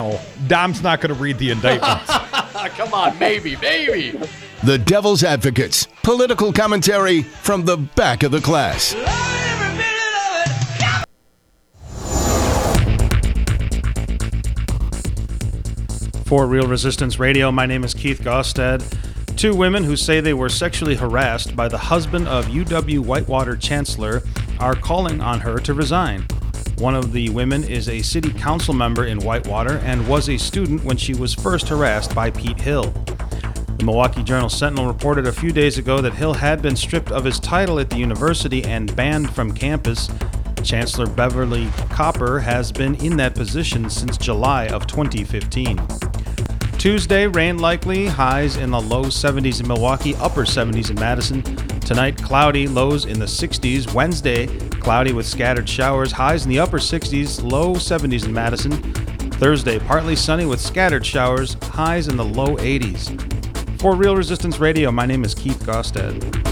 Dom's not going to read the indictment. Come on, maybe. The Devil's Advocates, political commentary from the back of the class. For Real Resistance Radio, my name is Keith Gostad. Two women who say they were sexually harassed by the husband of UW-Whitewater Chancellor are calling on her to resign. One of the women is a city council member in Whitewater and was a student when she was first harassed by Pete Hill. The Milwaukee Journal-Sentinel reported a few days ago that Hill had been stripped of his title at the university and banned from campus. Chancellor Beverly Copper has been in that position since July of 2015. Tuesday, rain likely, highs in the low 70s in Milwaukee, upper 70s in Madison. Tonight, cloudy, lows in the 60s. Wednesday, cloudy with scattered showers, highs in the upper 60s, low 70s in Madison. Thursday, partly sunny with scattered showers, highs in the low 80s. For Real Resistance Radio, my name is Keith Gostad.